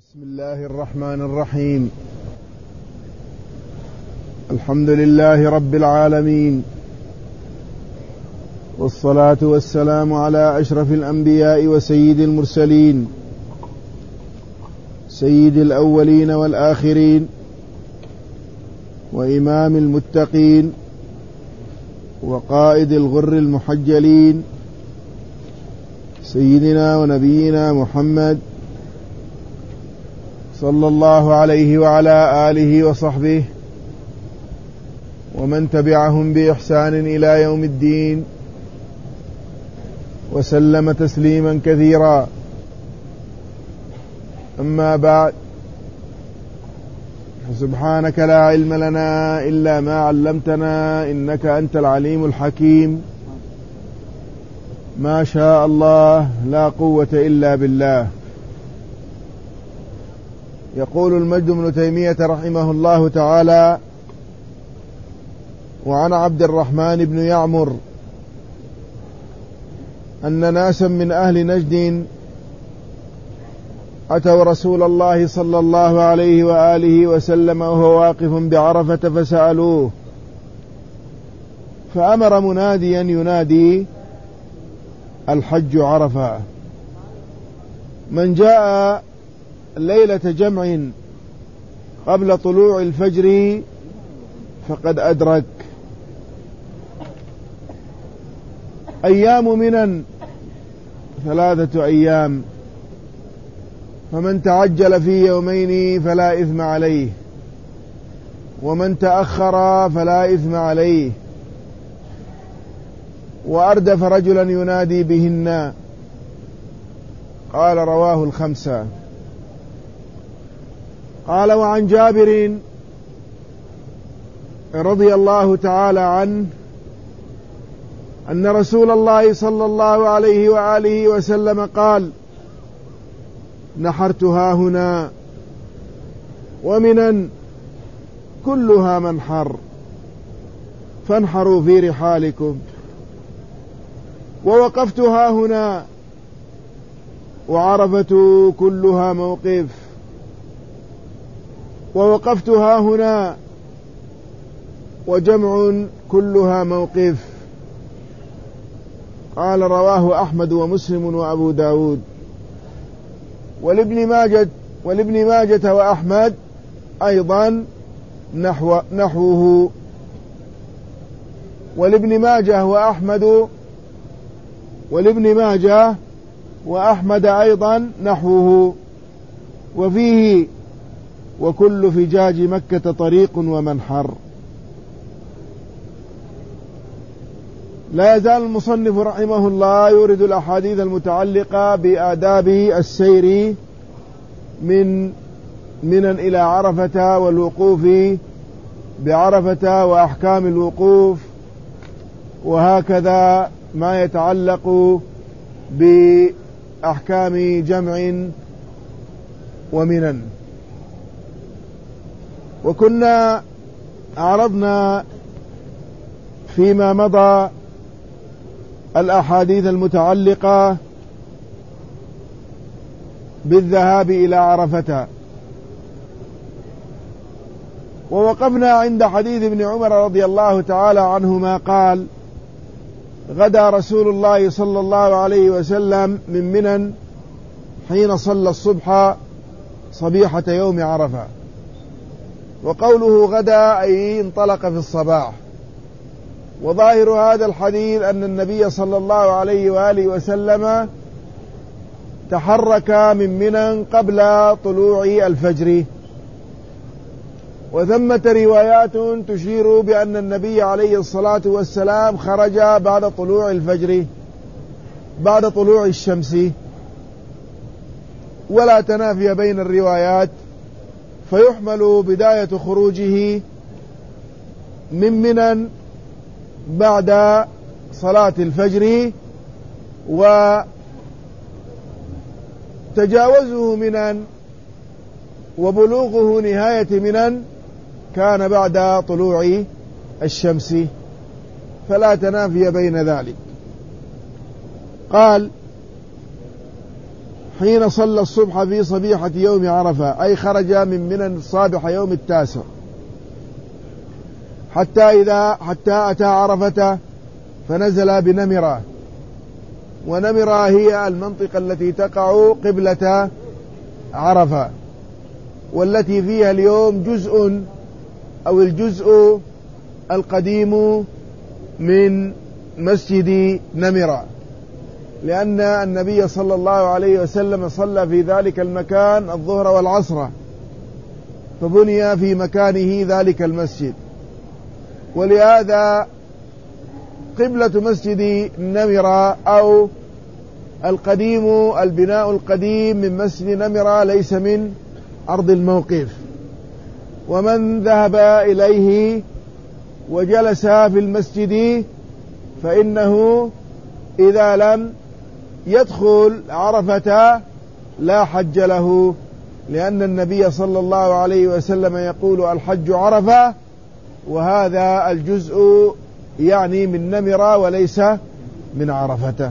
بسم الله الرحمن الرحيم. الحمد لله رب العالمين، والصلاة والسلام على أشرف الأنبياء وسيد المرسلين، سيد الأولين والآخرين، وإمام المتقين، وقائد الغر المحجلين، سيدنا ونبينا محمد صلى الله عليه وعلى آله وصحبه ومن تبعهم بإحسان إلى يوم الدين، وسلم تسليما كثيرا. أما بعد، سبحانك لا علم لنا إلا ما علمتنا إنك أنت العليم الحكيم. ما شاء الله لا قوة إلا بالله. يقول المجد بن تيمية رحمه الله تعالى: وعن عبد الرحمن بن يعمر أن ناسا من أهل نجد أتوا رسول الله صلى الله عليه وآله وسلم وهو واقف بعرفة فسألوه، فأمر مناديا ينادي: الحج عرفة، من جاء ليلة جمع قبل طلوع الفجر فقد أدرك. أيام منى 3 أيام، فمن تعجل في يومين فلا إثم عليه، ومن تأخر فلا إثم عليه. وأردف رجلا ينادي بهن. قال: رواه 5. قال: وعن جابر رضي الله تعالى عنه أن رسول الله صلى الله عليه وآله وسلم قال: نحرتها هنا، ومنى كلها منحر، فانحروا في رحالكم. ووقفتها هنا، وعرفة كلها موقف، ووقفتها هنا، وجمع كلها موقف. قال: رواه أحمد ومسلم وأبو داود. ولابن ماجة وأحمد أيضا نحوه. ولابن ماجة وأحمد أيضا نحوه. وفيه: وكل فجاج مكة طريق ومنحر. لا يزال المصنف رحمه الله يورد الأحاديث المتعلقة بآداب السير من منى إلى عرفة، والوقوف بعرفة، وأحكام الوقوف، وهكذا ما يتعلق بأحكام جمع ومنى. وكنا عرضنا فيما مضى الأحاديث المتعلقة بالذهاب إلى عرفة، ووقفنا عند حديث ابن عمر رضي الله تعالى عنهما قال: غدا رسول الله صلى الله عليه وسلم من منى حين صلى الصبح صبيحة يوم عرفة. وقوله غدا أي انطلق في الصباح. وظاهر هذا الحديث أن النبي صلى الله عليه وآله وسلم تحرك من منى قبل طلوع الفجر. وثمة روايات تشير بأن النبي عليه الصلاة والسلام خرج بعد طلوع الفجر، بعد طلوع الشمس، ولا تنافي بين الروايات، فيحمل بداية خروجه من منى بعد صلاة الفجر، وتجاوزه منى وبلوغه نهاية منى كان بعد طلوع الشمس، فلا تنافي بين ذلك. قال: حين صلى الصبح في صبيحة يوم عرفة، أي خرج من منى صباح يوم التاسع، حتى أتى عرفة فنزل بنمرة، ونمرة هي المنطقة التي تقع قبلة عرفة، والتي فيها اليوم الجزء القديم من مسجد نمرة، لأن النبي صلى الله عليه وسلم صلى في ذلك المكان الظهر والعصر، فبني في مكانه ذلك المسجد، ولهذا قبلة مسجد نمرة أو البناء القديم من مسجد نمرة ليس من أرض الموقف. ومن ذهب إليه وجلس في المسجد فإنه إذا لم يدخل عرفة لا حج له، لأن النبي صلى الله عليه وسلم يقول الحج عرفة، وهذا الجزء يعني من نمرة وليس من عرفة.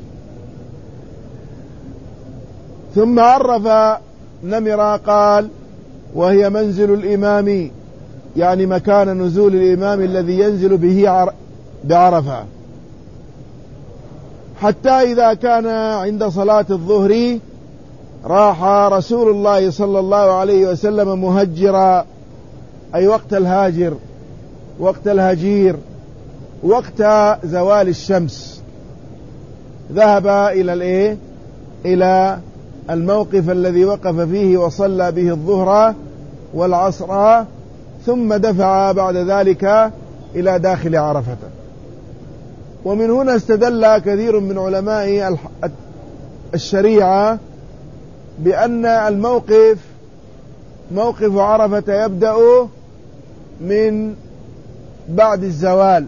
ثم عرف نمرة قال وهي منزل الإمام، يعني مكان نزول الإمام الذي ينزل به بعرفة، حتى إذا كان عند صلاة الظهر راح رسول الله صلى الله عليه وسلم مهجرا، أي وقت الهجير، وقت زوال الشمس، ذهب إلى الموقف الذي وقف فيه وصلى به الظهر والعصر، ثم دفع بعد ذلك إلى داخل عرفة. ومن هنا استدل كثير من علماء الشريعة بأن موقف عرفة يبدأ من بعد الزوال،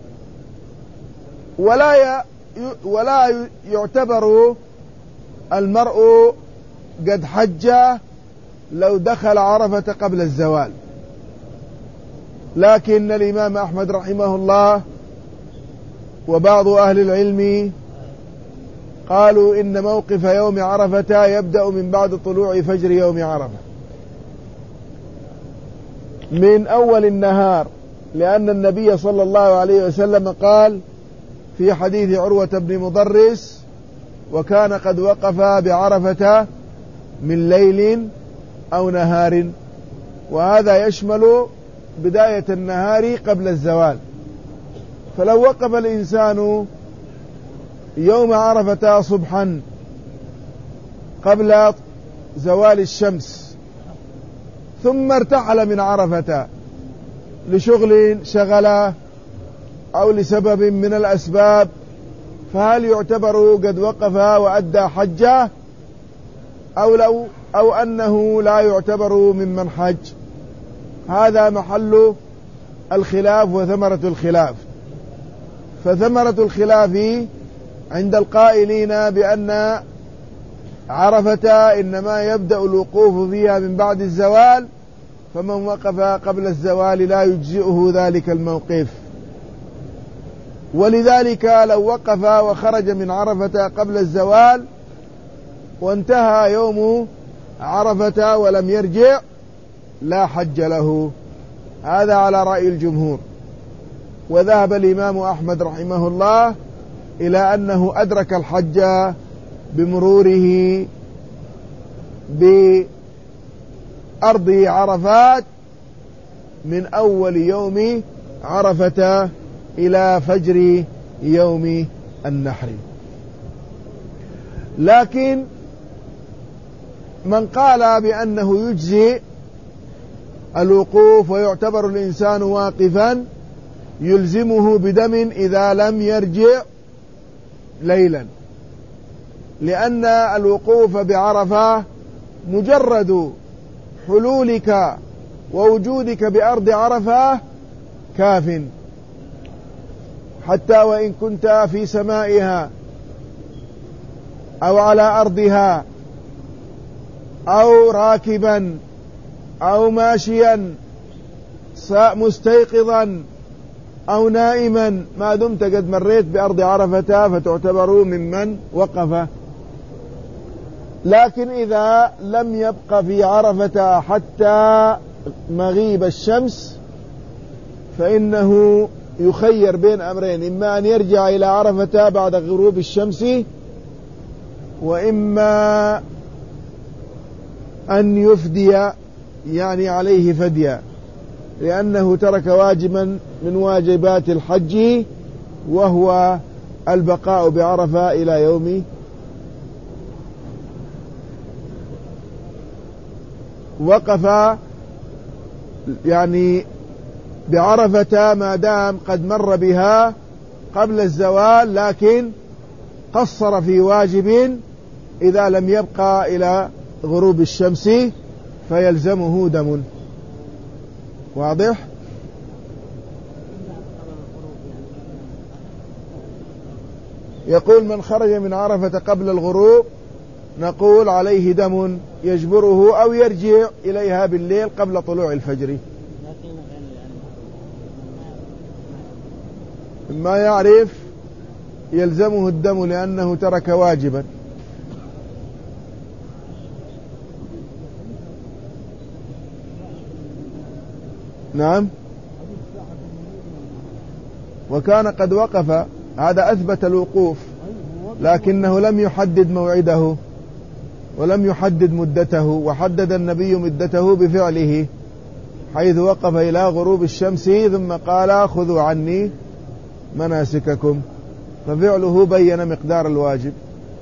ولا يعتبر المرء قد حج لو دخل عرفة قبل الزوال. لكن الإمام أحمد رحمه الله وبعض أهل العلم قالوا إن موقف يوم عرفة يبدأ من بعد طلوع فجر يوم عرفة من أول النهار، لأن النبي صلى الله عليه وسلم قال في حديث عروة بن مضرس وكان قد وقف بعرفة من ليل أو نهار، وهذا يشمل بداية النهار قبل الزوال. فلو وقف الإنسان يوم عرفة صبحا قبل زوال الشمس ثم ارتحل من عرفة لشغل شغله أو لسبب من الأسباب، فهل يعتبر قد وقف وأدى حجه أو أنه لا يعتبر ممن حج؟ هذا محل الخلاف وثمرة الخلاف. فثمرة الخلاف عند القائلين بأن عرفة إنما يبدأ الوقوف فيها من بعد الزوال، فمن وقف قبل الزوال لا يجزئه ذلك الموقف، ولذلك لو وقف وخرج من عرفة قبل الزوال وانتهى يوم عرفة ولم يرجع لا حج له. هذا على رأي الجمهور. وذهب الإمام أحمد رحمه الله إلى أنه أدرك الحج بمروره بأرض عرفات من أول يوم عرفة إلى فجر يوم النحر. لكن من قال بأنه يجزي الوقوف ويعتبر الإنسان واقفا يلزمه بدم إذا لم يرجع ليلا، لأن الوقوف بعرفة مجرد حلولك ووجودك بأرض عرفة كاف، حتى وإن كنت في سمائها أو على أرضها أو راكبا أو ماشيا مستيقظا أو نائما، ما دمت قد مريت بأرض عرفة فتعتبر ممن وقف. لكن إذا لم يبق في عرفة حتى مغيب الشمس فإنه يخير بين أمرين: إما أن يرجع إلى عرفة بعد غروب الشمس، وإما أن يفدي، يعني عليه فدية، لأنه ترك واجبا من واجبات الحج وهو البقاء بعرفة إلى يوم وقف يعني بعرفة ما دام قد مر بها قبل الزوال، لكن قصر في واجب إذا لم يبقى إلى غروب الشمس فيلزمه دم. واضح؟ يقول: من خرج من عرفة قبل الغروب نقول عليه دم يجبره، أو يرجع إليها بالليل قبل طلوع الفجر. ما يعرف يلزمه الدم لأنه ترك واجبا. نعم. وكان قد وقف، هذا أثبت الوقوف، لكنه لم يحدد موعده ولم يحدد مدته، وحدد النبي مدته بفعله حيث وقف إلى غروب الشمس ثم قال: خذوا عني مناسككم، ففعله بين مقدار الواجب.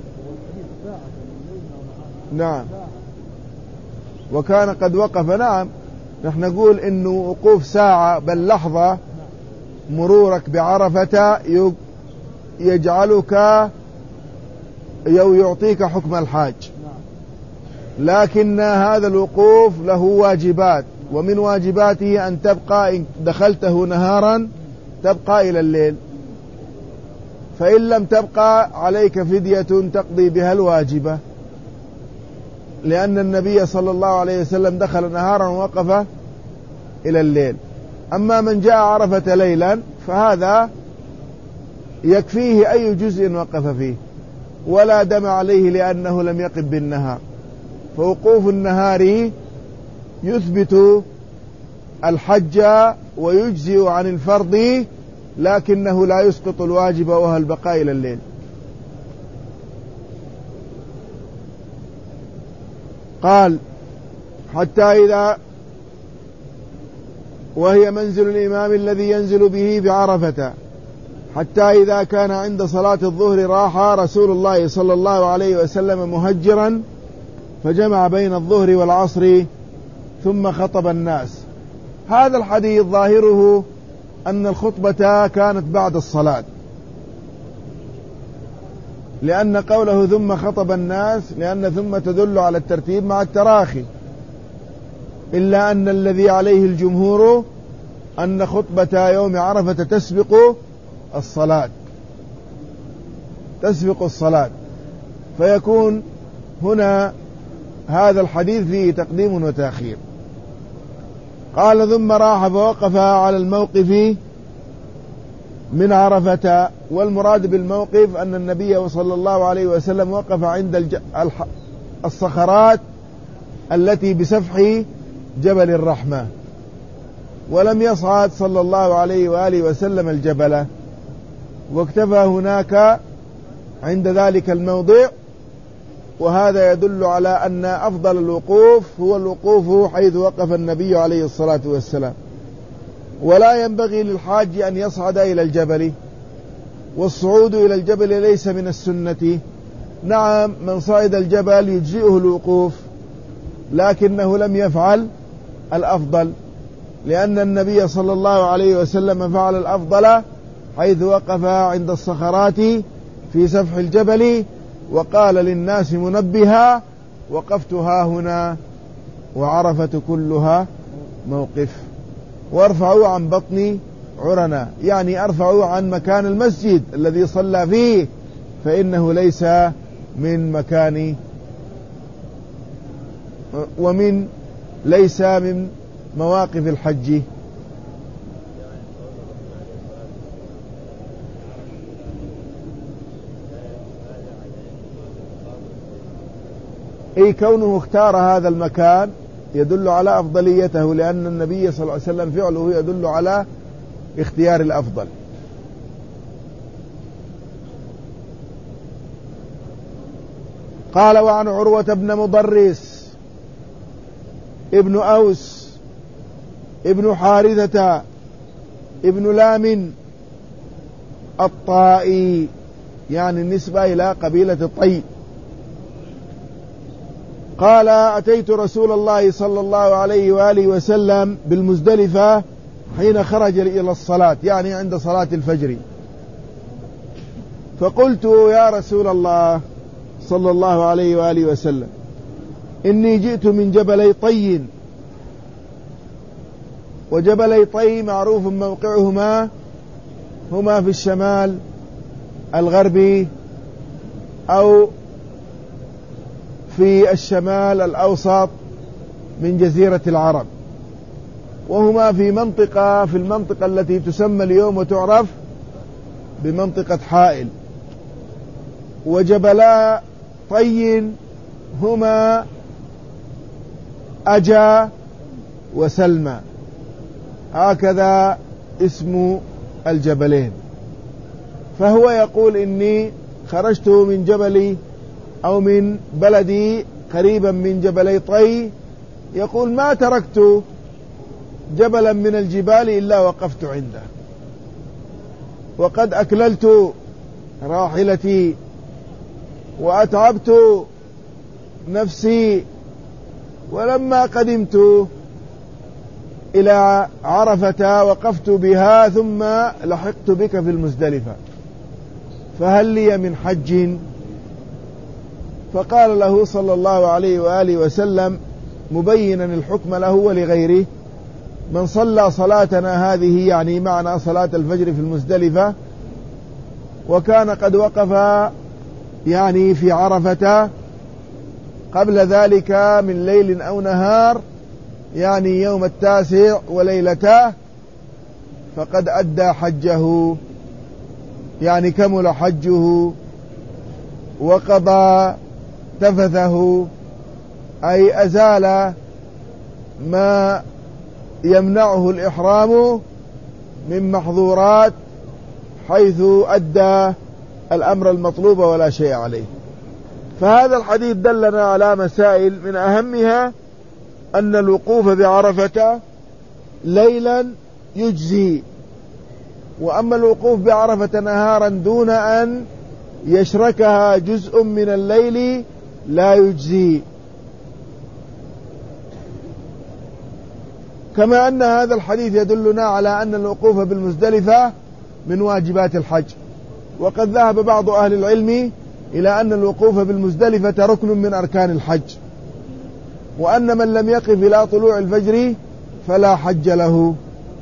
نعم. وكان قد وقف. نعم، نحن نقول إنه وقوف ساعة بل لحظة مرورك بعرفة يجعلك أو يعطيك حكم الحاج، لكن هذا الوقوف له واجبات، ومن واجباته أن تبقى إن دخلته نهارا تبقى إلى الليل، فإن لم تبقى عليك فدية تقضي بها الواجبة، لأن النبي صلى الله عليه وسلم دخل نهارا ووقف إلى الليل. أما من جاء عرفة ليلا فهذا يكفيه أي جزء وقف فيه ولا دم عليه لأنه لم يقف بالنهار، فوقوف النهار يثبت الحج ويجزئ عن الفرض، لكنه لا يسقط الواجب وهو البقاء إلى الليل. قال: حتى إذا وهي منزل الإمام الذي ينزل به بعرفة، حتى إذا كان عند صلاة الظهر راح رسول الله صلى الله عليه وسلم مهجرا فجمع بين الظهر والعصر ثم خطب الناس. هذا الحديث ظاهره أن الخطبة كانت بعد الصلاة، لأن قوله ثم خطب الناس لأن ثم تدل على الترتيب مع التراخي، إلا أن الذي عليه الجمهور أن خطبة يوم عرفة تسبق الصلاة، فيكون هنا هذا الحديث فيه تقديم وتأخير. قال: ثم راح فوقف على الموقف من عرفة، والمراد بالموقف أن النبي صلى الله عليه وسلم وقف عند الصخرات التي بسفح جبل الرحمة، ولم يصعد صلى الله عليه وآله وسلم الجبل، واكتفى هناك عند ذلك الموضع. وهذا يدل على أن أفضل الوقوف هو الوقوف حيث وقف النبي عليه الصلاة والسلام، ولا ينبغي للحاج أن يصعد إلى الجبل، والصعود إلى الجبل ليس من السنة. نعم، من صعد الجبل يجزئه الوقوف، لكنه لم يفعل الأفضل، لأن النبي صلى الله عليه وسلم فعل الأفضل حيث وقف عند الصخرات في سفح الجبل وقال للناس منبها: وقفت ها هنا وعرفة كلها موقف. وارفعوا عن بطن عرنا، يعني ارفعوا عن مكان المسجد الذي صلى فيه، فإنه ليس من مكان ليس من مواقف الحج. أي كونه اختار هذا المكان يدل على أفضليته، لأن النبي صلى الله عليه وسلم فعله يدل على اختيار الأفضل. قال: وعن عروة بن مضرس ابن أوس ابن حارثة ابن لام الطائي، يعني النسبة إلى قبيلة الطي، قال: أتيت رسول الله صلى الله عليه وآله وسلم بالمزدلفة حين خرج إلى الصلاة، يعني عند صلاة الفجر، فقلت: يا رسول الله صلى الله عليه وآله وسلم، إني جئت من جبلي طي، وجبلي طي معروف موقعهما، هما في الشمال الغربي أو في الشمال الأوسط من جزيرة العرب، وهما في المنطقة التي تسمى اليوم وتعرف بمنطقة حائل. وجبلا طي هما أجا وسلمى، هكذا اسم الجبلين. فهو يقول: إني خرجت من جبلي أو من بلدي قريبا من جبلي طي، يقول: ما تركت جبلا من الجبال إلا وقفت عنده، وقد أكللت راحلتي وأتعبت نفسي، ولما قدمت إلى عرفة وقفت بها، ثم لحقت بك في المزدلفة، فهل لي من حج؟ فقال له صلى الله عليه وآله وسلم مبينا الحكم له ولغيره: من صلى صلاتنا هذه، يعني معنا صلاة الفجر في المزدلفة، وكان قد وقف يعني في عرفة قبل ذلك من ليل أو نهار، يعني يوم 9 وليلته، فقد أدى حجه، يعني كمل حجه وقضى تفثه، أي أزال ما يمنعه الإحرام من محظورات، حيث أدى الأمر المطلوب ولا شيء عليه. فهذا الحديث دلنا على مسائل، من أهمها أن الوقوف بعرفة ليلا يجزي، وأما الوقوف بعرفة نهارا دون أن يشركها جزء من الليل لا يجزي. كما أن هذا الحديث يدلنا على أن الوقوف بالمزدلفة من واجبات الحج، وقد ذهب بعض أهل العلم إلى أن الوقوف بالمزدلفة ركن من أركان الحج، وأن من لم يقف إلى طلوع الفجر فلا حج له.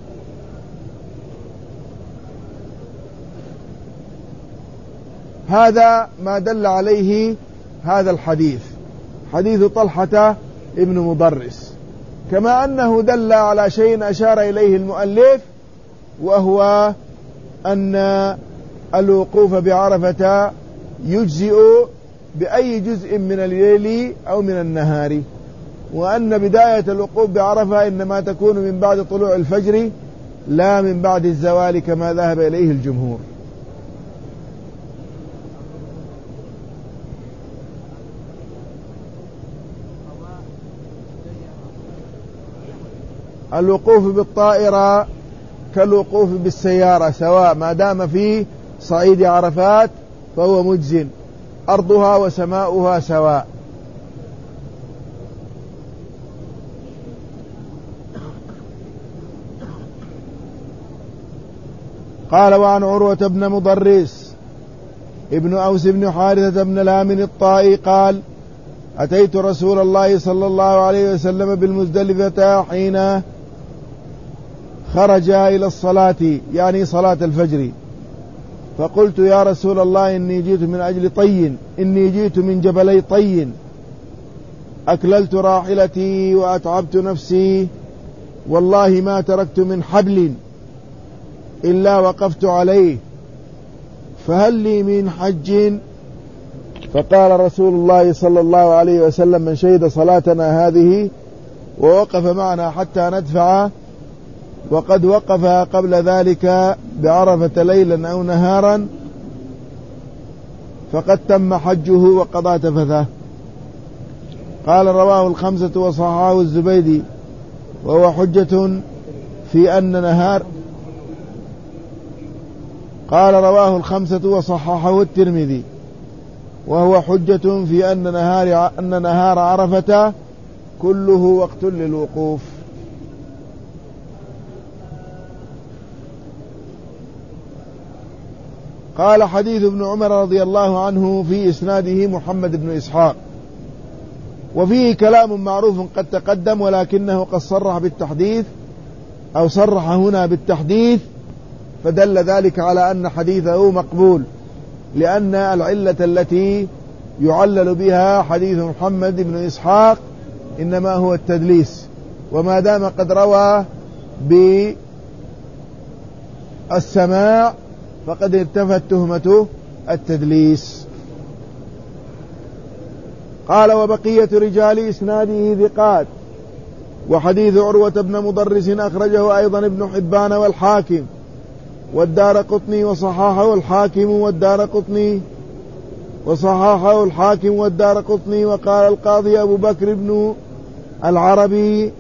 هذا ما دل عليه هذا الحديث، حديث طلحة ابن مضرس، كما أنه دل على شيء أشار إليه المؤلف، وهو أن الوقوف بعرفة يجزئ بأي جزء من الليل أو من النهار، وأن بداية الوقوف بعرفة إنما تكون من بعد طلوع الفجر لا من بعد الزوال، كما ذهب إليه الجمهور. الوقوف بالطائرة كالوقوف بالسيارة سواء، ما دام في صعيد عرفات فهو مجزٍ، أرضها وسماؤها سواء. قال: وعن عروة بن مضرس ابن أوس بن حارثة بن لام الطائي قال: أتيت رسول الله صلى الله عليه وسلم بالمزدلفة حين خرج إلى الصلاة، يعني صلاة الفجر، فقلت: يا رسول الله، إني جئت من أجل طي، إني جئت من جبلي طي، أكللت راحلتي وأتعبت نفسي، والله ما تركت من حبل إلا وقفت عليه، فهل لي من حج؟ فقال رسول الله صلى الله عليه وسلم: من شهد صلاتنا هذه ووقف معنا حتى ندفع وقد وقف قبل ذلك بعرفة ليلا أو نهارا فقد تم حجه وقضى تفثه. قال: رواه الخمسة وصححه الزبيدي وهو حجة في أن نهار. قال: رواه الخمسة وصححه الترمذي وهو حجة في أن نهار عرفة كله وقت للوقوف. قال: حديث ابن عمر رضي الله عنه في إسناده محمد بن إسحاق، وفيه كلام معروف قد تقدم، ولكنه قد صرح بالتحديث أو صرح هنا بالتحديث، فدل ذلك على أن حديثه مقبول، لأن العلة التي يعلل بها حديث محمد بن إسحاق إنما هو التدليس، وما دام قد روى بالسماع فقد ارتفت تهمة التدليس. قال: وبقية رجال إسناده ثقات. وحديث عروة بن مضرس أخرجه أيضا ابن حبان والحاكم والدارقطني وصححه الحاكم والدارقطني. وقال القاضي أبو بكر بن العربي: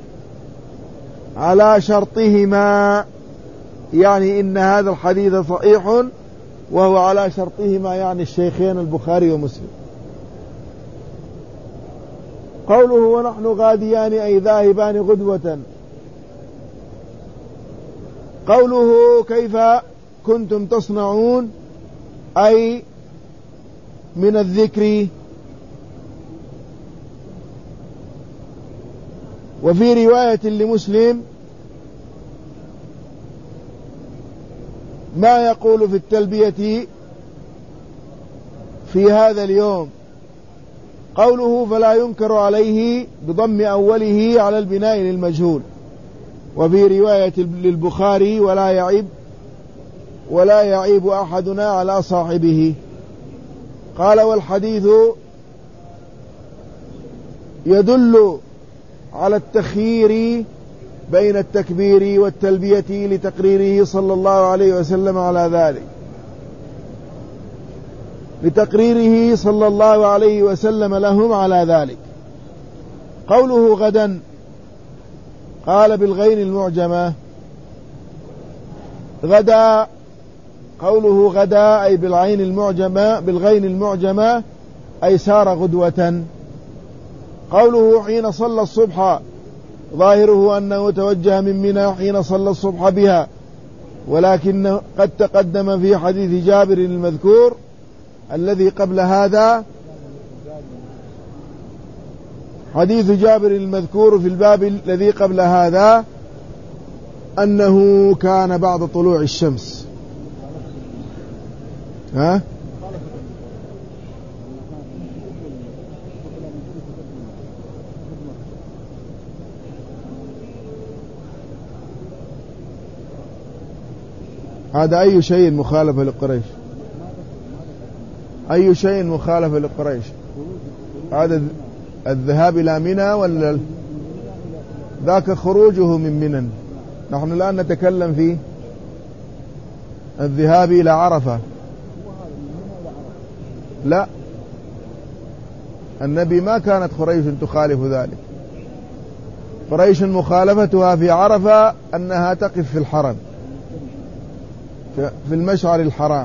على شرطهما، يعني إن هذا الحديث صحيح وهو على شرطهما، يعني الشيخين البخاري ومسلم. قوله: ونحن غاديان أي ذاهبان غدوة. قوله: كيف كنتم تصنعون أي من الذكر. وفي رواية لمسلم: ما يقول في التلبية في هذا اليوم. قوله: فلا ينكر عليه بضم أوله على البناء للمجهول. وفي رواية للبخاري: ولا يعيب أحدنا على صاحبه. قال: والحديث يدل على التخيير بين التكبير والتلبية لتقريره صلى الله عليه وسلم على ذلك، لتقريره صلى الله عليه وسلم لهم على ذلك. قوله: غدا، قال بالغين المعجمة غدا. قوله غدا أي بالغين المعجمة أي سار غدوة. قوله: حين صلى الصبح، ظاهره أنه توجه من منى حين صلى الصبح بها، ولكن قد تقدم في حديث جابر المذكور الذي قبل هذا، حديث جابر المذكور في الباب الذي قبل هذا، أنه كان بعد طلوع الشمس. هذا أي شيء مخالفة لقريش؟ أي شيء مخالفة لقريش؟ هذا الذهاب إلى منى ولا ذاك خروجه من منى؟ نحن الآن نتكلم في الذهاب إلى عرفة. لا، النبي ما كانت قريش تخالف ذلك. قريش مخالفتها في عرفة أنها تقف في الحرم في المشعر الحرام،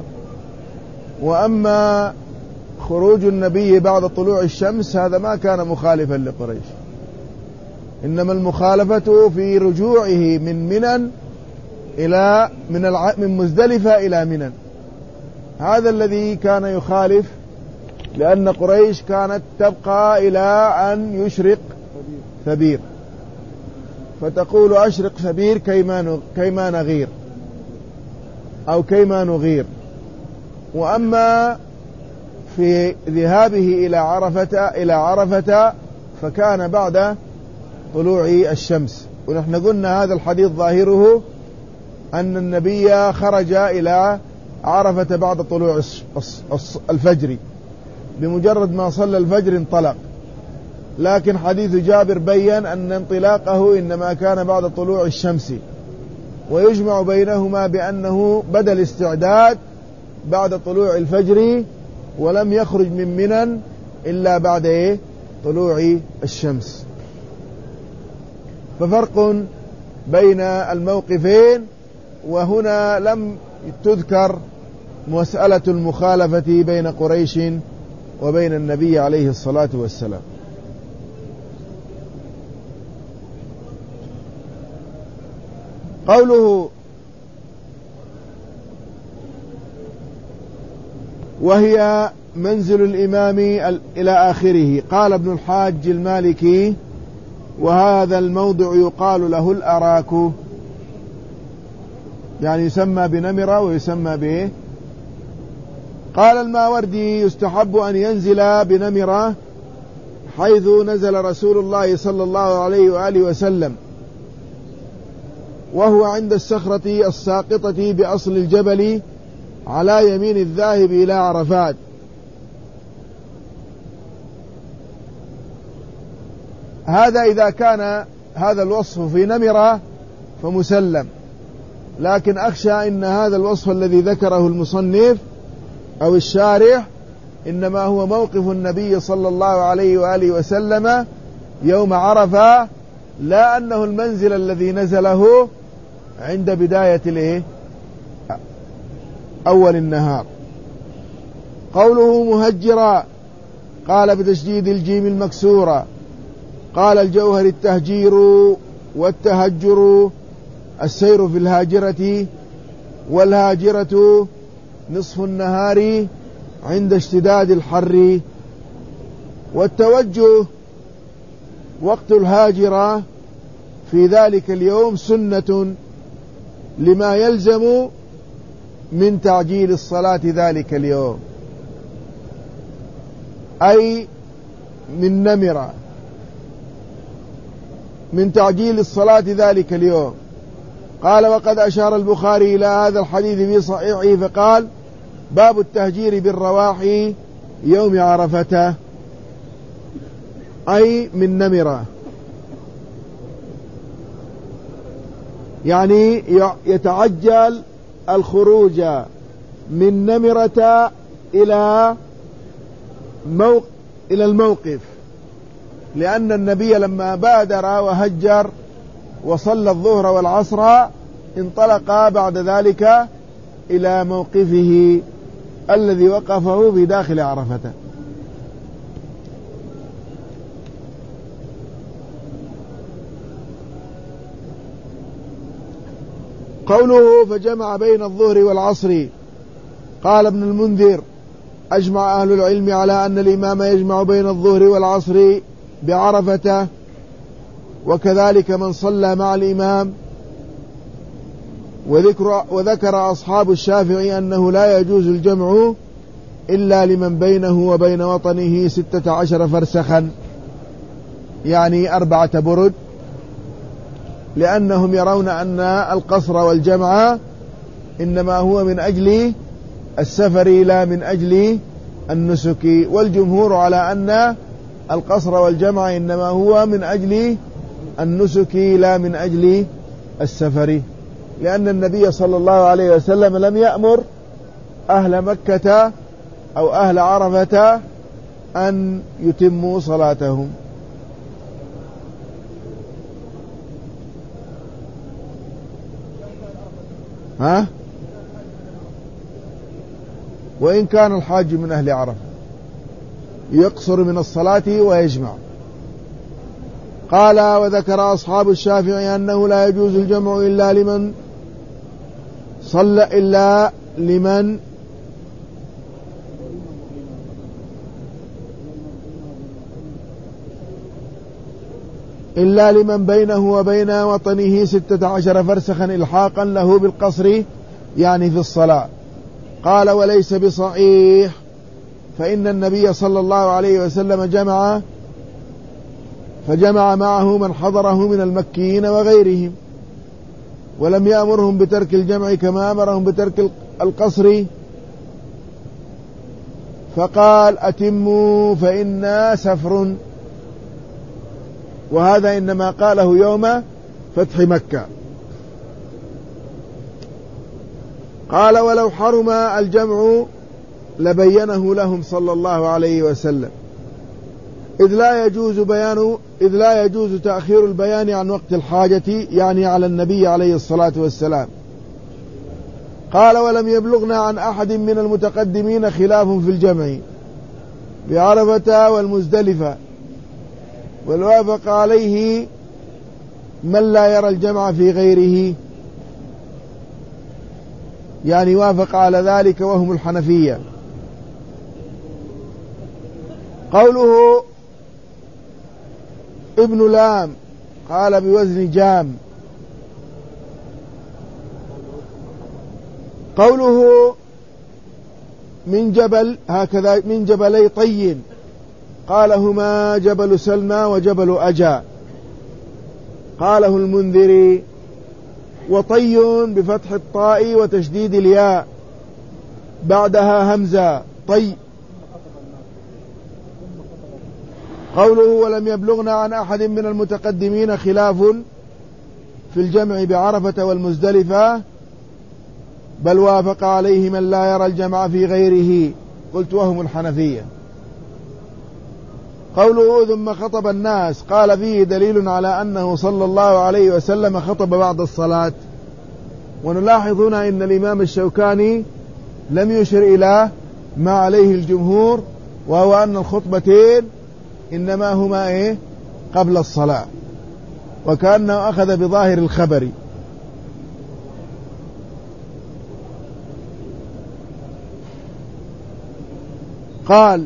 وأما خروج النبي بعد طلوع الشمس هذا ما كان مخالفا لقريش، إنما المخالفة في رجوعه من منى إلى من مزدلفة إلى منى، هذا الذي كان يخالف، لأن قريش كانت تبقى إلى أن يشرق ثبير، فتقول: أشرق ثبير كيما نغير أو كيما نغير. وأما في ذهابه إلى عرفة فكان بعد طلوع الشمس. ونحن قلنا هذا الحديث ظاهره أن النبي خرج إلى عرفة بعد طلوع الفجر، بمجرد ما صلى الفجر انطلق، لكن حديث جابر بيّن أن انطلاقه إنما كان بعد طلوع الشمس، ويجمع بينهما بأنه بدأ الاستعداد بعد طلوع الفجر ولم يخرج من منى إلا بعد طلوع الشمس. ففرق بين الموقفين، وهنا لم تذكر مسألة المخالفة بين قريش وبين النبي عليه الصلاة والسلام. قوله وهي منزل الإمام إلى آخره، قال ابن الحاج المالكي: وهذا الموضع يقال له الأراك، يعني يسمى بنمرة ويسمى به. قال الماوردي: يستحب أن ينزل بنمرة حيث نزل رسول الله صلى الله عليه وآله وسلم، وهو عند الصخرة الساقطة بأصل الجبل على يمين الذاهب إلى عرفات. هذا إذا كان هذا الوصف في نمرة فمسلم، لكن أخشى إن هذا الوصف الذي ذكره المصنف أو الشارح إنما هو موقف النبي صلى الله عليه وآله وسلم يوم عرفة، لا أنه المنزل الذي نزله عند بداية أول النهار. قوله مهجرا، قال بتشديد الجيم المكسورة. قال الجوهر: التهجير والتهجر السير في الهاجرة، والهاجرة نصف النهار عند اشتداد الحر. والتوجه وقت الهاجرة في ذلك اليوم سنة لما يلزم من تعجيل الصلاة ذلك اليوم، أي من نمرة، من تعجيل الصلاة ذلك اليوم. قال: وقد أشار البخاري إلى هذا الحديث في صحيحه فقال: باب التهجير بالرواح يوم عرفة، أي من نمرة، يعني يتعجل الخروج من نمرة إلى الموقف، لأن النبي لما بادر وهجر وصلى الظهر والعصر انطلق بعد ذلك إلى موقفه الذي وقفه في داخل عرفة. قوله فجمع بين الظهر والعصر. قال ابن المنذر: أجمع أهل العلم على أن الإمام يجمع بين الظهر والعصر بعرفة، وكذلك من صلى مع الإمام. وذكر أصحاب الشافعي أنه لا يجوز الجمع إلا لمن بينه وبين وطنه 16 فرسخا، يعني 4 برد، لأنهم يرون أن القصر والجمع إنما هو من أجل السفر لا من أجل النسك، والجمهور على أن القصر والجمع إنما هو من أجل النسك لا من أجل السفر، لأن النبي صلى الله عليه وسلم لم يأمر أهل مكة أو أهل عرفة أن يتموا صلاتهم. وإن كان الحاج من أهل عرفة يقصر من الصلاة ويجمع. قال: وذكر أصحاب الشافعي أنه لا يجوز الجمع إلا لمن صلى إلا لمن بينه وبين وطنه 16 فرسخا إلحاقا له بالقصر، يعني في الصلاة. قال: وليس بصحيح، فإن النبي صلى الله عليه وسلم فجمع معه من حضره من المكيين وغيرهم، ولم يأمرهم بترك الجمع كما أمرهم بترك القصر. فقال أتموا فإنا سفر، وهذا إنما قاله يوم فتح مكة. قال ولو حرم الجمع لبينه لهم صلى الله عليه وسلم، إذ لا يجوز تأخير البيان عن وقت الحاجة، يعني على النبي عليه الصلاة والسلام. قال ولم يبلغنا عن أحد من المتقدمين خلاف في الجمع بعرفة والمزدلفة، والوافق عليه من لا يرى الجمع في غيره، يعني وافق على ذلك وهم الحنفية. قوله ابن لام قال بوزن جام. قوله من جبل، هكذا من جبلي طي، قال هما جبل سلمى وجبل أجا. قاله المنذري وطي بفتح الطاء وتشديد الياء بعدها همزة طي. قوله ولم يبلغنا عن أحد من المتقدمين خلاف في الجمع بعرفة والمزدلفة، بل وافق عليه من لا يرى الجمع في غيره، قلت وهم الحنفية. قوله ثم خطب الناس، قال فيه دليل على أنه صلى الله عليه وسلم خطب بعد الصلاة. ونلاحظ هنا إن الإمام الشوكاني لم يشر إلى ما عليه الجمهور، وهو أن الخطبتين إنما هما قبل الصلاة، وكأنه أخذ بظاهر الخبر. قال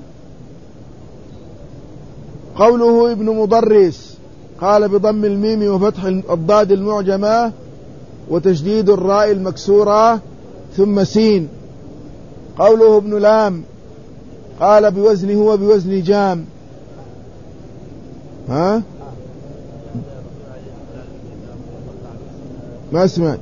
قوله ابن مضرس، قال بضم الميم وفتح الضاد المعجمة وتشديد الراء المكسورة ثم سين. قوله ابن لام قال بوزن جام. ها ما اسمع.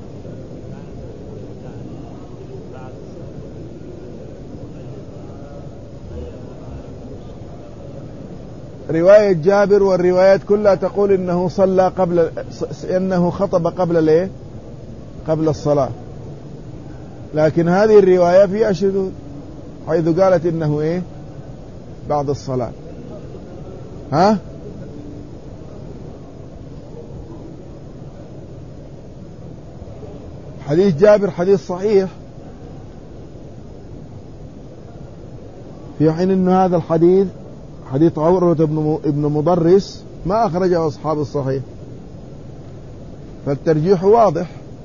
رواية جابر والروايات كلها تقول إنه خطب قبل الصلاة، لكن هذه الرواية فيها شذوذ، حيث قالت إنه بعد الصلاة. حديث جابر حديث صحيح، في حين إن هذا الحديث حديث عروة ابن مضرس ما أخرجه أصحاب الصحيح، فالترجيح واضح.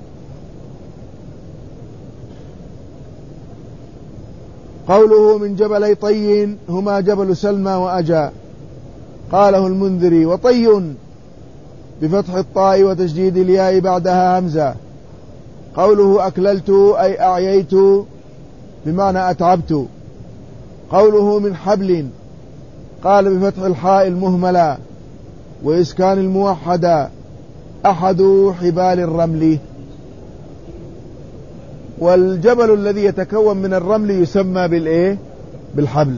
قوله من جبلي طي هما جبل سلمى وأجا، قاله المنذري وطي بفتح الطاء وتشديد الياء بعدها همزة. قوله أكللت أي أعييت بمعنى أتعبت. قوله من حبل، قال بفتح الحاء المهملة وإسكان الموحدة، أحد حبال الرمل. والجبل الذي يتكون من الرمل يسمى بالحبل.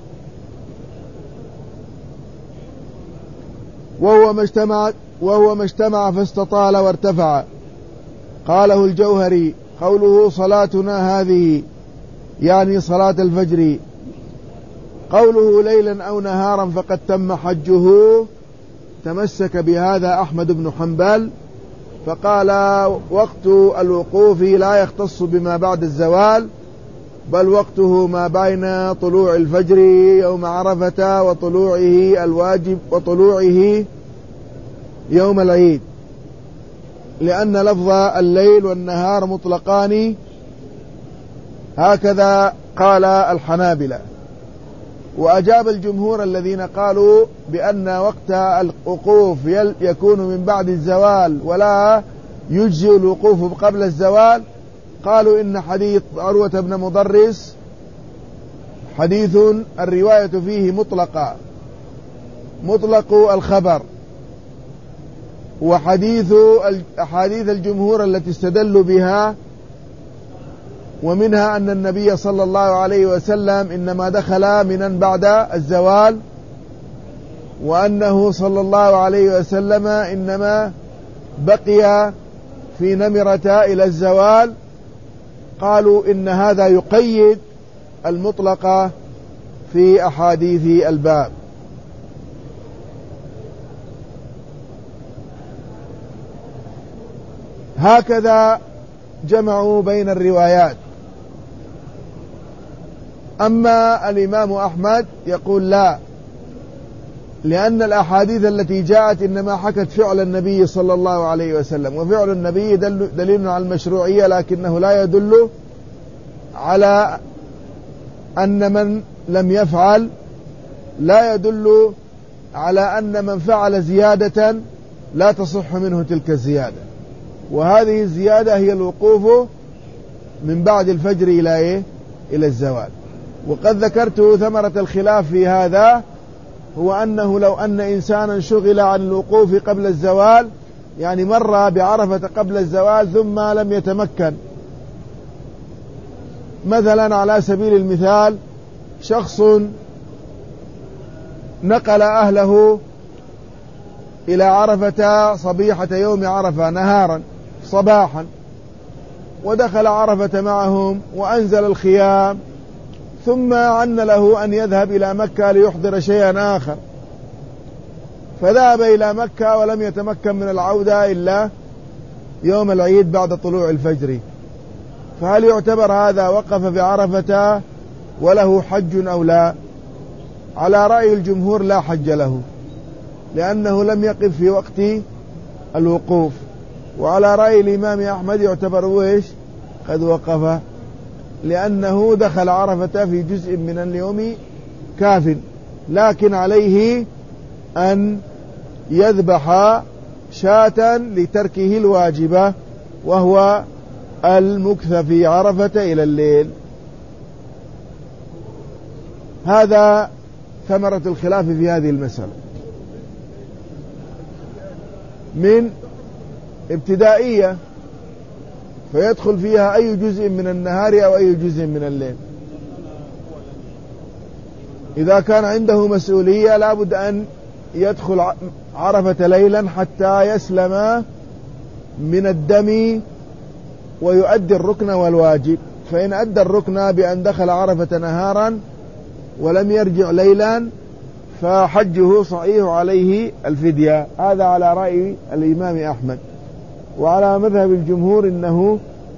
وهو ما اجتمع فاستطال وارتفع. قاله الجوهري قوله صلاتنا هذه، يعني صلاة الفجر. قوله ليلا أو نهارا فقد تم حجه، تمسك بهذا أحمد بن حنبل، فقال وقت الوقوف لا يختص بما بعد الزوال، بل وقته ما بين طلوع الفجر يوم عرفة وطلوعه الواجب وطلوعه يوم العيد، لأن لفظ الليل والنهار مطلقان، هكذا قال الحنابلة. وأجاب الجمهور الذين قالوا بأن وقت الوقوف يكون من بعد الزوال ولا يجزئ الوقوف قبل الزوال، قالوا إن حديث عروة بن مضرس حديث الرواية فيه مطلق الخبر، وحديث أحاديث الجمهور التي استدلوا بها ومنها أن النبي صلى الله عليه وسلم إنما دخل منى بعد الزوال، وأنه صلى الله عليه وسلم إنما بقي في نمرة إلى الزوال. قالوا إن هذا يقيد المطلقة في أحاديث الباب. هكذا جمعوا بين الروايات. أما الإمام أحمد يقول لا، لأن الأحاديث التي جاءت إنما حكت فعل النبي صلى الله عليه وسلم، وفعل النبي دليل على المشروعية، لكنه لا يدل على أن من لم يفعل، لا يدل على أن من فعل زيادة لا تصح منه تلك الزيادة. وهذه الزيادة هي الوقوف من بعد الفجر إلى الزوال. وقد ذكرت ثمرة الخلاف في هذا، هو أنه لو أن إنسانا شغل عن الوقوف قبل الزوال، يعني مر بعرفة قبل الزوال ثم لم يتمكن، مثلا على سبيل المثال شخص نقل أهله إلى عرفة صبيحة يوم عرفة نهارا صباحا، ودخل عرفة معهم وأنزل الخيام، ثم عن له أن يذهب إلى مكة ليحضر شيئا آخر، فذهب إلى مكة ولم يتمكن من العودة إلا يوم العيد بعد طلوع الفجر، فهل يعتبر هذا وقف بعرفة وله حج أو لا؟ على رأي الجمهور لا حج له، لأنه لم يقف في وقت الوقوف. وعلى رأي الإمام أحمد يعتبر قد وقف، لأنه دخل عرفة في جزء من اليوم كاف، لكن عليه أن يذبح شاة لتركه الواجبة، وهو المكث في عرفة إلى الليل. هذا ثمرة الخلاف في هذه المسألة من ابتدائية، فيدخل فيها أي جزء من النهار أو أي جزء من الليل. إذا كان عنده مسؤولية لابد أن يدخل عرفة ليلا حتى يسلم من الدم ويؤدي الركن والواجب، فإن أدى الركن بأن دخل عرفة نهارا ولم يرجع ليلا فحجه صحيح عليه الفدية. هذا على رأي الإمام أحمد. وعلى مذهب الجمهور إنه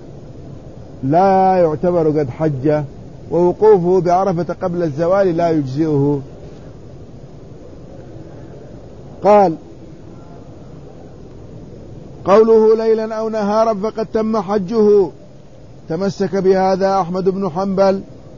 لا يعتبر قد حج، ووقوفه بعرفة قبل الزوال لا يجزئه. قال: قوله ليلا أو نهارا فقد تم حجه. تمسك بهذا أحمد بن حنبل.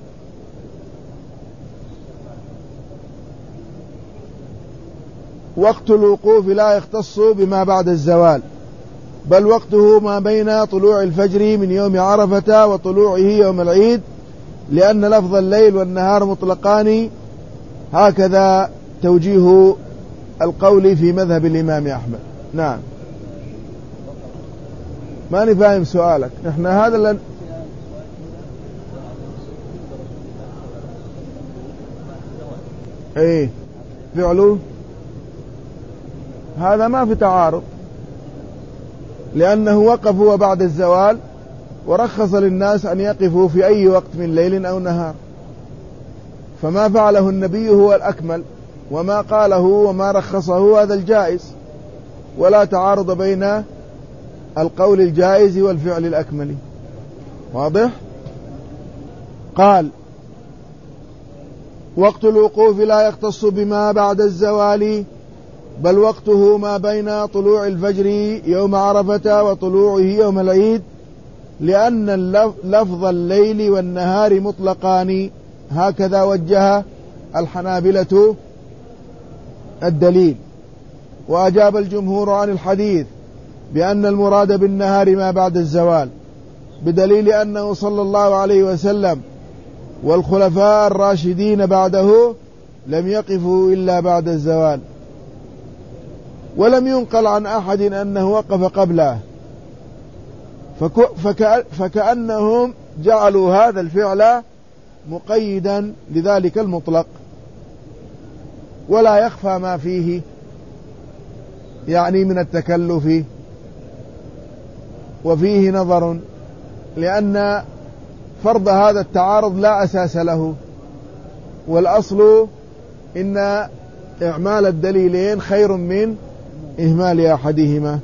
وقت الوقوف لا يختص بما بعد الزوال، بل وقته ما بين طلوع الفجر من يوم عرفة وطلوعه يوم العيد، لأن لفظ الليل والنهار مطلقان. هكذا توجيه القول في مذهب الإمام أحمد. نعم، ما نفهم سؤالك. نحن هذا ايه فعله هذا ما في تعارض، لأنه وقف هو بعد الزوال ورخص للناس أن يقفوا في أي وقت من ليل أو نهار، فما فعله النبي هو الأكمل، وما قاله وما رخصه هذا الجائز، ولا تعارض بين القول الجائز والفعل الأكمل. واضح؟ قال: وقت الوقوف لا يختص بما بعد الزوال، بل وقته ما بين طلوع الفجر يوم عرفة وطلوعه يوم العيد، لأن لفظ الليل والنهار مطلقان. هكذا وجه الحنابلة الدليل. وأجاب الجمهور عن الحديث بأن المراد بالنهار ما بعد الزوال، بدليل أنه صلى الله عليه وسلم والخلفاء الراشدين بعده لم يقفوا إلا بعد الزوال، ولم ينقل عن أحد أنه وقف قبله، فكأنهم جعلوا هذا الفعل مقيدا لذلك المطلق، ولا يخفى ما فيه يعني من التكلف. وفيه نظر، لأن فرض هذا التعارض لا أساس له، والأصل إن إعمال الدليلين خير من إهمال أحدهما.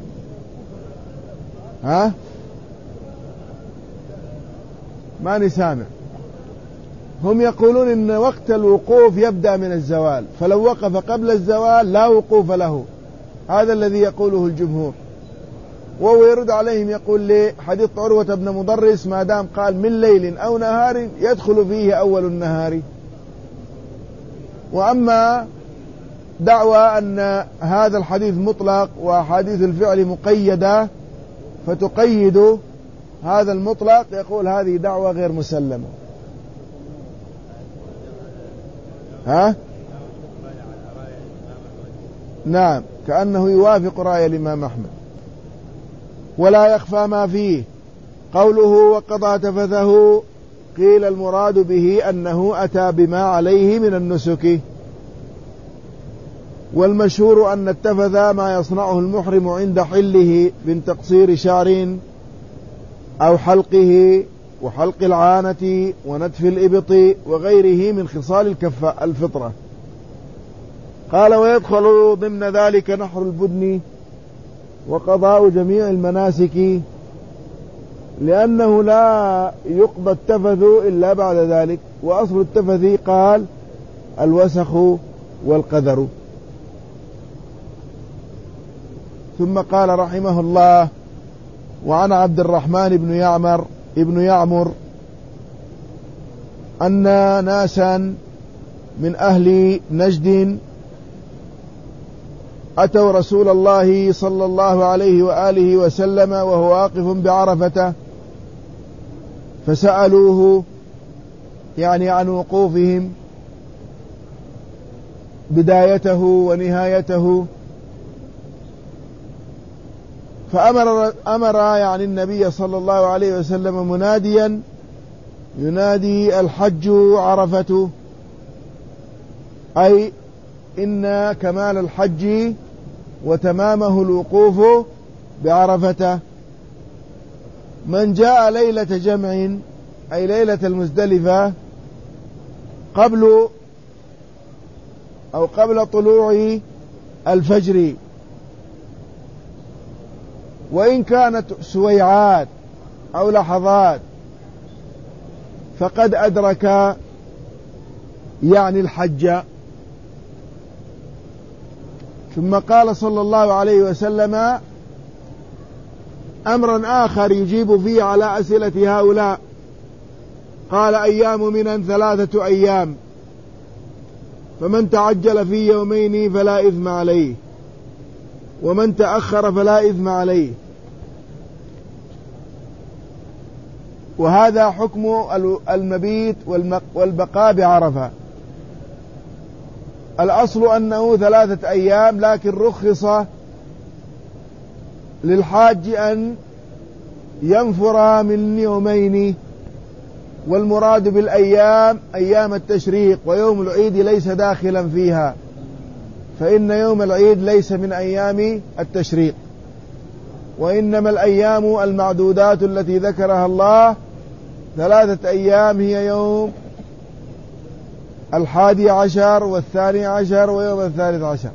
ماني سامع. هم يقولون إن وقت الوقوف يبدأ من الزوال، فلو وقف قبل الزوال لا وقوف له، هذا الذي يقوله الجمهور. وهو يرد عليهم يقول لي حديث عروة بن مضرس ما دام قال من ليل أو نهار يدخل فيه أول النهار. وأما دعوى أن هذا الحديث مطلق وحديث الفعل مقيدة فتقيد هذا المطلق، يقول هذه دعوة غير مسلمة. نعم، كأنه يوافق رأي الإمام أحمد. ولا يخفى ما فيه قوله وقضى تفثه، قيل المراد به أنه أتى بما عليه من النسك. والمشهور أن التفث ما يصنعه المحرم عند حله من تقصير شعر أو حلقه وحلق العانة ونتف الإبط وغيره من خصال الفطرة. قال ويدخل ضمن ذلك نحر البدن وقضاء جميع المناسك، لأنه لا يقضى التفث إلا بعد ذلك. وأصل التفث قال الوسخ والقذر. ثم قال رحمه الله وعن عبد الرحمن بن يعمر أن ناسا من أهل نجد أتوا رسول الله صلى الله عليه وآله وسلم وهو واقف بعرفة، فسألوه يعني عن وقوفهم بدايته ونهايته، فأمر يعني النبي صلى الله عليه وسلم مناديا ينادي الحج عرفة، أي إن كمال الحج وتمامه الوقوف بعرفة. من جاء ليلة جمع أي ليلة المزدلفة قبل طلوع الفجر، وإن كانت سويعات أو لحظات فقد أدرك يعني الحج. ثم قال صلى الله عليه وسلم أمرا آخر يجيب فيه على أسئلة هؤلاء، قال أيام من 3 أيام، فمن تعجل في يومين فلا إثم عليه، ومن تأخر فلا إثم عليه. وهذا حكم المبيت والبقاء بعرفة. الأصل أنه 3 أيام، لكن رخص للحاج أن ينفر من يومين، والمراد بالأيام أيام التشريق، ويوم العيد ليس داخلا فيها، فإن يوم العيد ليس من أيام التشريق، وإنما الأيام المعدودات التي ذكرها الله 3 أيام هي يوم 11 و12 ويوم 13.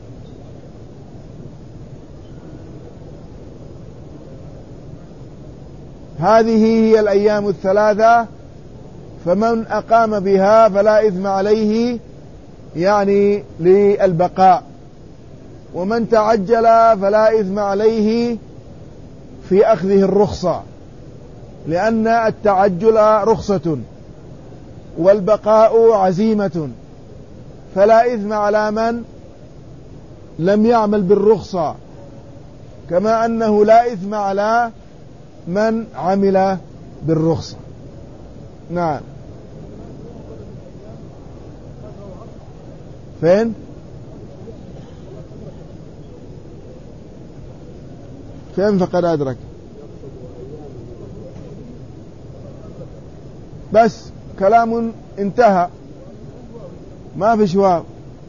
هذه هي الأيام 3، فمن أقام بها فلا إثم عليه يعني للبقاء، ومن تعجل فلا إثم عليه في أخذه الرخصة، لأن التعجل رخصة والبقاء عزيمة، فلا إثم على من لم يعمل بالرخصة، كما أنه لا إثم على من عمل بالرخصة. نعم. فين فقد أدرك بس كلام انتهى، ما فيش واو.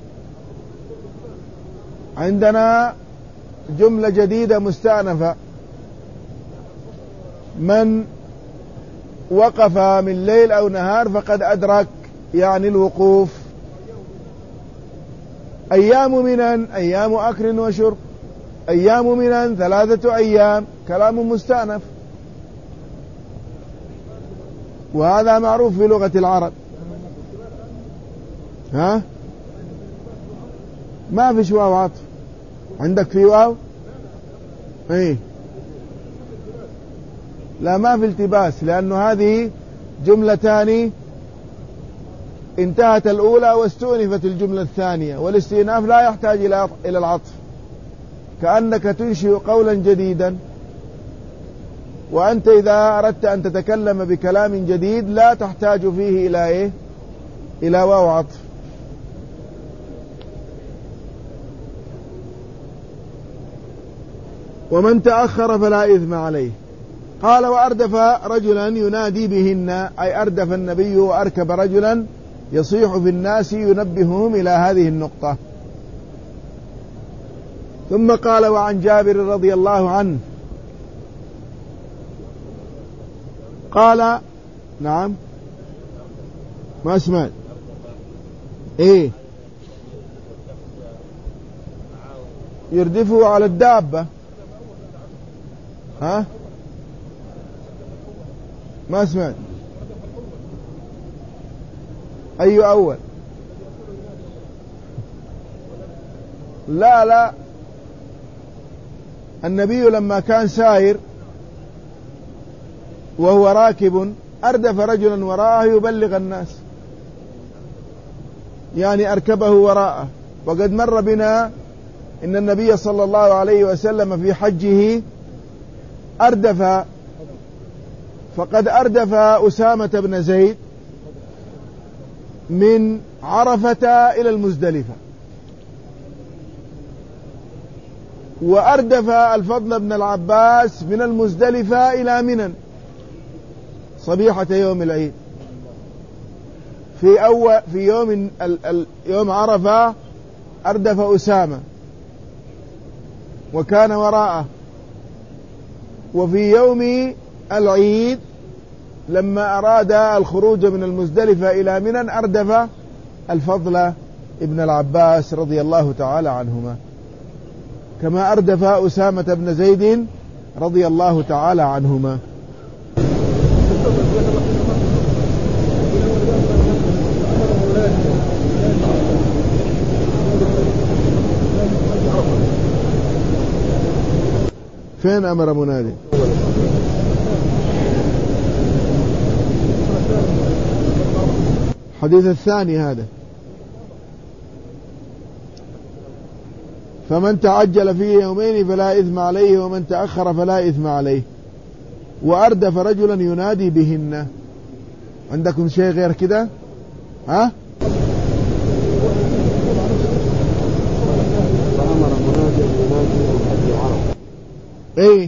عندنا جملة جديدة مستأنفة: من وقف من ليل أو نهار فقد أدرك، يعني الوقوف. أيام منن أيام أكل وشرب، أيام منن 3 أيام، كلام مستأنف، وهذا معروف في لغة العرب. ها؟ ما فيش واو عطف. عندك في واو؟ ايه، لا ما في التباس، لأنه هذه جملتان انتهت الأولى واستؤنفت الجملة الثانية، والاستئناف لا يحتاج إلى العطف، كأنك تنشئ قولا جديدا. وأنت إذا أردت أن تتكلم بكلام جديد لا تحتاج فيه إلى إيه؟ إلى واو عطف. ومن تأخر فلا إثم عليه. قال: وأردف رجلا ينادي بهن، أي أردف النبي وأركب رجلا يصيح في الناس ينبههم إلى هذه النقطة. ثم قال: وعن جابر رضي الله عنه قال: نعم ما سمعت. ايه، يردفه على الدابة. ها؟ ما سمعت. أي أول؟ لا، النبي لما كان سائر وهو راكب أردف رجلا وراءه يبلغ الناس، يعني أركبه وراءه. وقد مر بنا إن النبي صلى الله عليه وسلم في حجه أردف، فقد أردف أسامة بن زيد من عرفة إلى المزدلفة، وأردف الفضل بن العباس من المزدلفة إلى منى صبيحة يوم العيد. في يوم عرفة أردف أسامة وكان وراءه، وفي يوم العيد لما أراد الخروج من المزدلفة إلى منى أردف الفضل ابن العباس رضي الله تعالى عنهما، كما أردف أسامة بن زيد رضي الله تعالى عنهما. فين أمر منادي؟ الحديث الثاني هذا: فمن تعجل في يومين فلا إثم عليه ومن تأخر فلا إثم عليه. وأردف رجلا ينادي بهن. عندكم شيء غير كده؟ ها؟ ايه،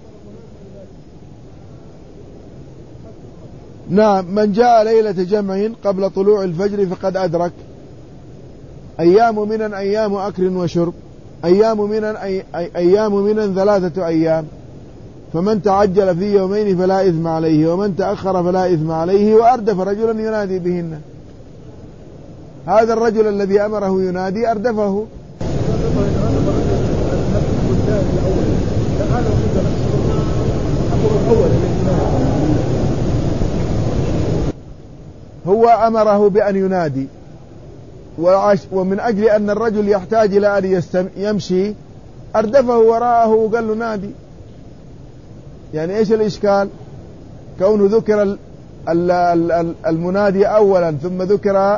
نعم. من جاء ليلة جمع قبل طلوع الفجر فقد أدرك. أيام منن أيام أكل وشرب، أيام منن 3 أيام، فمن تعجل في يومين فلا إثم عليه ومن تأخر فلا إثم عليه. وأردف رجلا ينادي بهن. هذا الرجل الذي أمره ينادي أردفه. هو أمره بأن ينادي، ومن أجل أن الرجل يحتاج إلى أن يمشي أردفه وراءه وقال له نادي. يعني إيش الإشكال؟ كونه ذكر المنادي أولا ثم ذكر.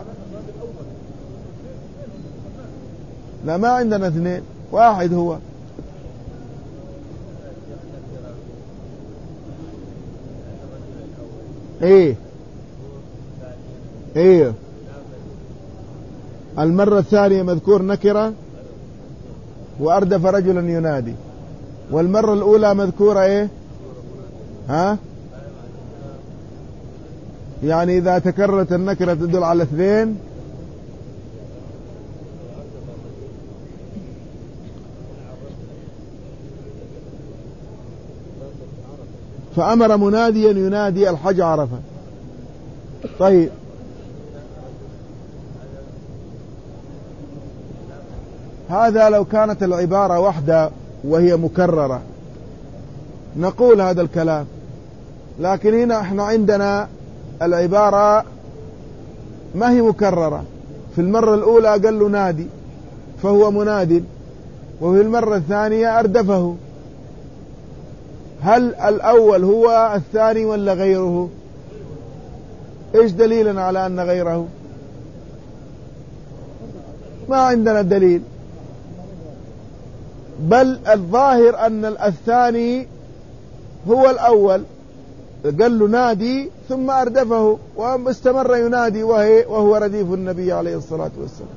لا، ما عندنا 2، واحد هو. ايه المرة الثانية مذكور نكرة وأردف رجلا ينادي، والمرة الأولى مذكورة ايه؟ ها؟ يعني إذا تكررت النكرة تدل على اثنين. فأمر مناديا ينادي الحج عرفة. طيب، هذا لو كانت العبارة واحدة وهي مكررة نقول هذا الكلام، لكن هنا احنا عندنا العبارة ما هي مكررة. في المرة الأولى قال له نادي فهو مناد، وفي المرة الثانية أردفه. هل الأول هو الثاني ولا غيره؟ إيش دليلنا على أن غيره؟ ما عندنا دليل، بل الظاهر أن الثاني هو الأول. قال له نادي ثم أردفه واستمر ينادي وهو رديف النبي عليه الصلاة والسلام.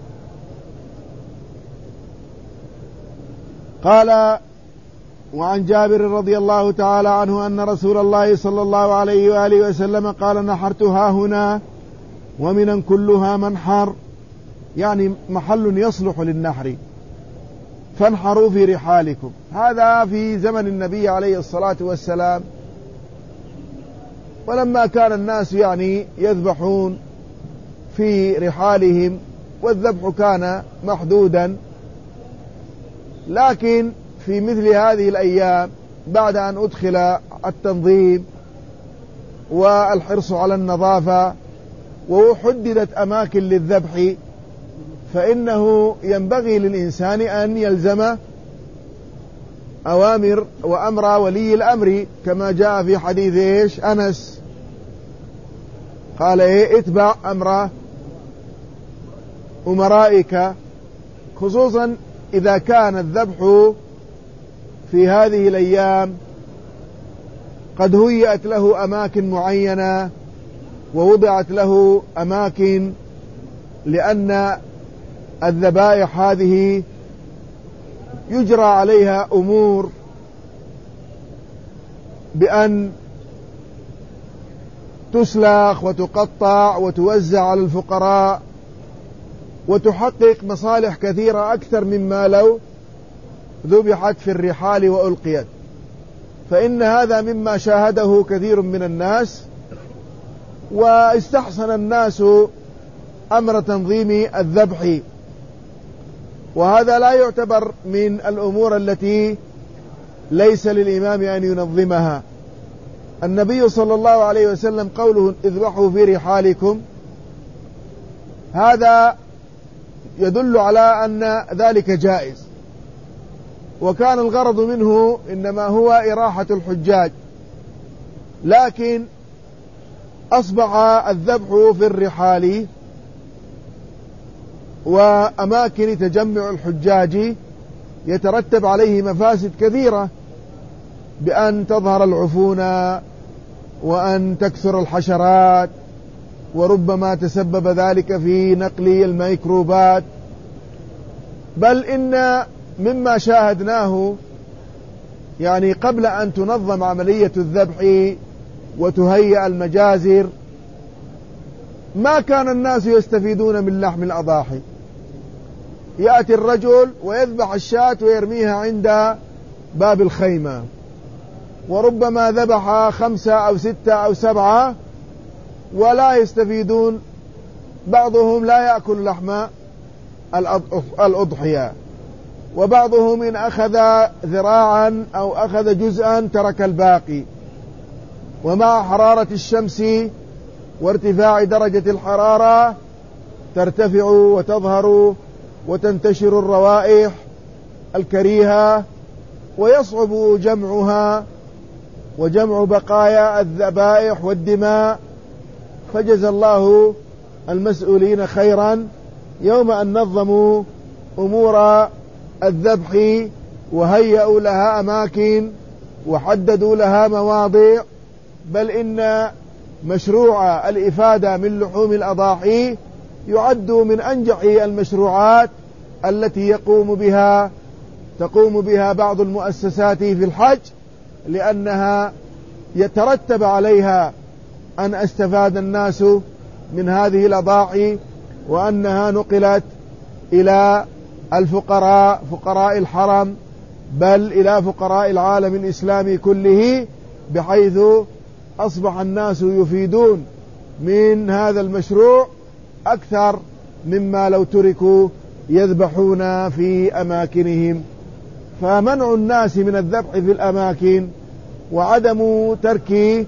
قال: وعن جابر رضي الله تعالى عنه أن رسول الله صلى الله عليه وآله وسلم قال: نحرتها هنا ومنا كلها منحر، يعني محل يصلح للنحر، فانحروا في رحالكم. هذا في زمن النبي عليه الصلاة والسلام، ولما كان الناس يعني يذبحون في رحالهم والذبح كان محدودا، لكن في مثل هذه الأيام بعد أن أدخل التنظيم والحرص على النظافة وحددت أماكن للذبح، فإنه ينبغي للإنسان أن يلزم أوامر وأمر ولي الأمر، كما جاء في حديث أنس قال: اتبع أمر أمرائك، خصوصا إذا كان الذبح في هذه الأيام قد هيئت له أماكن معينة ووضعت له أماكن، لأن الذبائح هذه يجرى عليها أمور بأن تسلخ وتقطع وتوزع على الفقراء وتحقق مصالح كثيرة أكثر مما لو ذبحت في الرحال وألقيت. فإن هذا مما شاهده كثير من الناس، واستحسن الناس أمر تنظيم الذبح، وهذا لا يعتبر من الأمور التي ليس للإمام أن ينظمها. النبي صلى الله عليه وسلم قوله: اذبحوا في رحالكم، هذا يدل على أن ذلك جائز، وكان الغرض منه إنما هو إراحة الحجاج، لكن أصبح الذبح في الرحال وأماكن تجمع الحجاج يترتب عليه مفاسد كثيرة، بأن تظهر العفونة وأن تكثر الحشرات، وربما تسبب ذلك في نقل الميكروبات. بل إن مما شاهدناه يعني قبل أن تنظم عملية الذبح وتهيأ المجازر ما كان الناس يستفيدون من لحم الأضاحي. يأتي الرجل ويذبح الشاة ويرميها عند باب الخيمة، وربما ذبح 5 أو 6 أو 7 ولا يستفيدون. بعضهم لا يأكل لحم الأضحية، وبعضهم إن أخذ ذراعا أو أخذ جزءا ترك الباقي. ومع حرارة الشمس وارتفاع درجة الحرارة ترتفع وتظهر وتنتشر الروائح الكريهة، ويصعب جمعها وجمع بقايا الذبائح والدماء. فجزى الله المسؤولين خيرا يوم أن نظموا أمور الذبح وهيئوا لها أماكن وحددوا لها مواضع. بل إن مشروع الإفادة من لحوم الأضاحي يعد من أنجح المشروعات التي تقوم بها بعض المؤسسات في الحج، لأنها يترتب عليها أن استفاد الناس من هذه الأضاحي وأنها نقلت إلى الفقراء، فقراء الحرم، بل إلى فقراء العالم الإسلامي كله، بحيث أصبح الناس يفيدون من هذا المشروع أكثر مما لو تركوا يذبحون في أماكنهم. فمنع الناس من الذبح في الأماكن وعدم ترك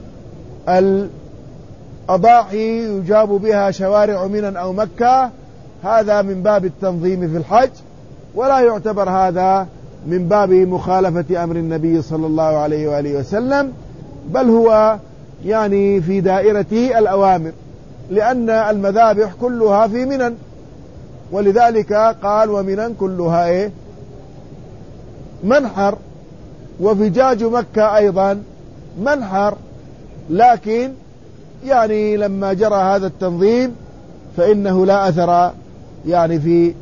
الأضاحي يجاب بها شوارع منى أو مكة، هذا من باب التنظيم في الحج، ولا يعتبر هذا من باب مخالفة أمر النبي صلى الله عليه وآله وسلم، بل هو يعني في دائرة الأوامر، لأن المذابح كلها في منى، ولذلك قال ومنى كلها منحر، وفجاج مكة أيضا منحر. لكن يعني لما جرى هذا التنظيم فإنه لا أثر يعني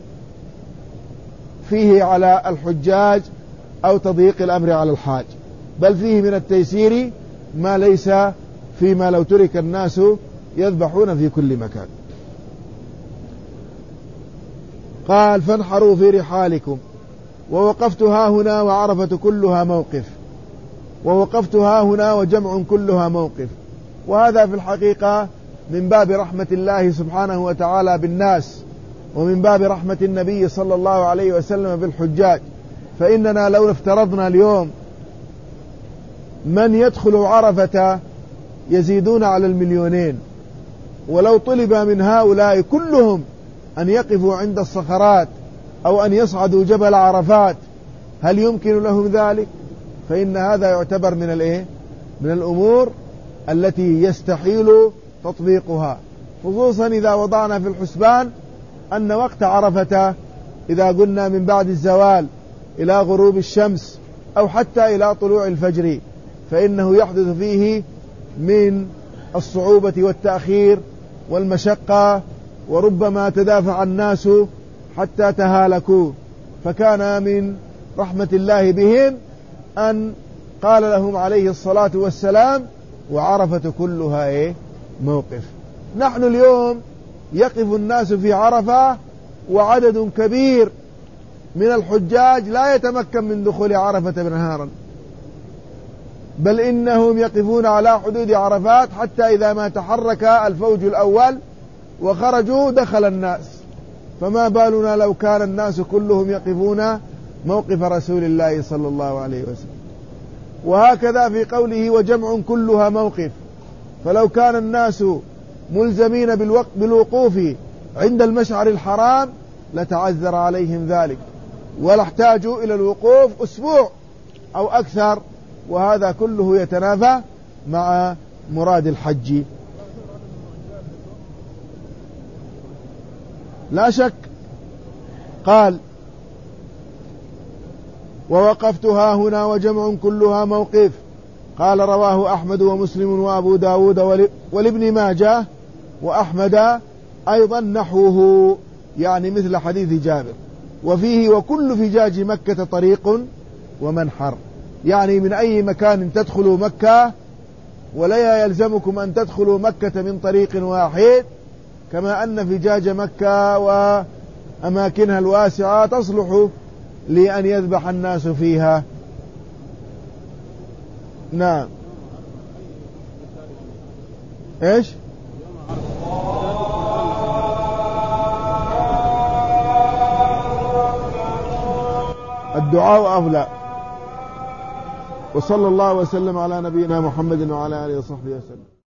فيه على الحجاج أو تضييق الأمر على الحاج، بل فيه من التيسير ما ليس فيما لو ترك الناس يذبحون في كل مكان. قال فانحروا في رحالكم. ووقفت ها هنا وعرفة كلها موقف، ووقفت ها هنا وجمع كلها موقف. وهذا في الحقيقة من باب رحمة الله سبحانه وتعالى بالناس، ومن باب رحمة النبي صلى الله عليه وسلم بالحجاج. فإننا لو افترضنا اليوم من يدخل عرفة يزيدون على 2,000,000، ولو طلب من هؤلاء كلهم أن يقفوا عند الصخرات أو أن يصعدوا جبل عرفات، هل يمكن لهم ذلك؟ فإن هذا يعتبر من الأمور التي يستحيل تطبيقها، خصوصا إذا وضعنا في الحسبان أن وقت عرفة إذا قلنا من بعد الزوال إلى غروب الشمس أو حتى إلى طلوع الفجر، فإنه يحدث فيه من الصعوبة والتأخير والمشقة، وربما تدافع الناس حتى تهالكوا. فكان من رحمة الله بهم أن قال لهم عليه الصلاة والسلام وعرفة كلها موقف. نحن اليوم يقف الناس في عرفة وعدد كبير من الحجاج لا يتمكن من دخول عرفة نهارا، بل إنهم يقفون على حدود عرفات حتى إذا ما تحرك الفوج الأول وخرجوا دخل الناس، فما بالنا لو كان الناس كلهم يقفون موقف رسول الله صلى الله عليه وسلم. وهكذا في قوله وجمع كلها موقف، فلو كان الناس ملزمين بالوقوف عند المشعر الحرام لتعذر عليهم ذلك، ولاحتاجوا إلى الوقوف أسبوع أو أكثر، وهذا كله يتنافى مع مراد الحج. لا شك. قال ووقفت ها هنا وجمع كلها موقف. قال رواه أحمد ومسلم وأبو داود والابن ماجه وأحمد أيضا نحوه، يعني مثل حديث جابر. وفيه وكل فجاج مكة طريق ومنحر، يعني من أي مكان تدخلوا مكة، ولا يلزمكم أن تدخلوا مكة من طريق واحد، كما أن فجاج مكة وأماكنها الواسعة تصلح لأن يذبح الناس فيها. نعم. إيش؟ الدعاء أولى. وصلى الله وسلم على نبينا محمد وعلى آله وصحبه وسلم.